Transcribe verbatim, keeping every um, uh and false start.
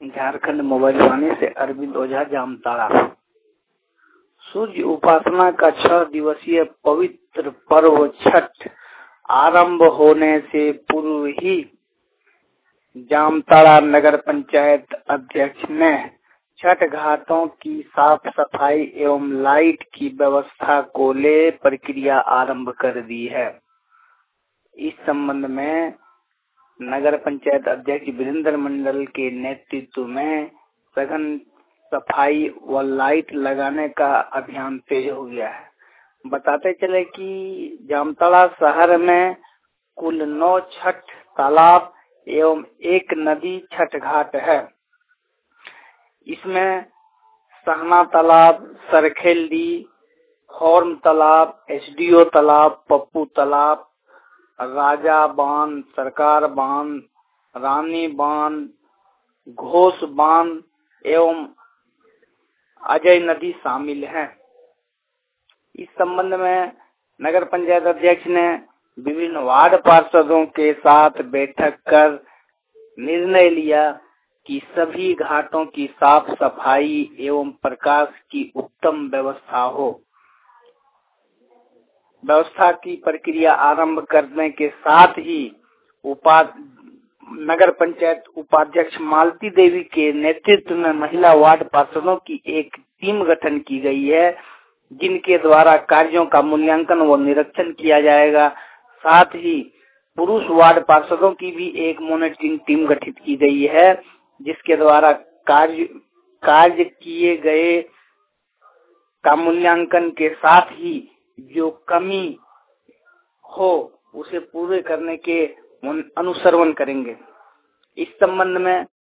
Jharkhand mobile वाणी से अरविंद ओझा, जामताड़ा। सूर्य उपासना का छह दिवसीय पवित्र पर्व छठ आरंभ होने से पूर्व ही जामताड़ा नगर पंचायत अध्यक्ष ने छठ घाटों की साफ सफाई एवं लाइट की व्यवस्था को ले प्रक्रिया आरंभ कर दी है। इस संबंध में नगर पंचायत अध्यक्ष वीरेंद्र मंडल के नेतृत्व में सघन सफाई व लाइट लगाने का अभियान तेज हो गया है। बताते चले कि जामताड़ा शहर में कुल नौ छठ तालाब एवं एक नदी छठ घाट है। इसमें सहना तालाब, सरखेल्डी, हॉर्न तालाब, एसडीओ तालाब, पप्पू तालाब, राजा बांध, सरकार बांध, रानी बांध, घोष बांध एवं अजय नदी शामिल है। इस संबंध में नगर पंचायत अध्यक्ष ने विभिन्न वार्ड पार्षदों के साथ बैठक कर निर्णय लिया कि सभी घाटों की साफ सफाई एवं प्रकाश की उत्तम व्यवस्था हो। व्यवस्था की प्रक्रिया आरंभ करने के साथ ही उपा नगर पंचायत उपाध्यक्ष मालती देवी के नेतृत्व में महिला वार्ड पार्षदों की एक टीम गठन की गई है, जिनके द्वारा कार्यों का मूल्यांकन व निरीक्षण किया जाएगा। साथ ही पुरुष वार्ड पार्षदों की भी एक मॉनिटरिंग टीम गठित की गई है, जिसके द्वारा कार्य कार्य किए गए का मूल्यांकन के साथ ही जो कमी हो उसे पूरे करने के अनुसरण करेंगे। इस संबंध में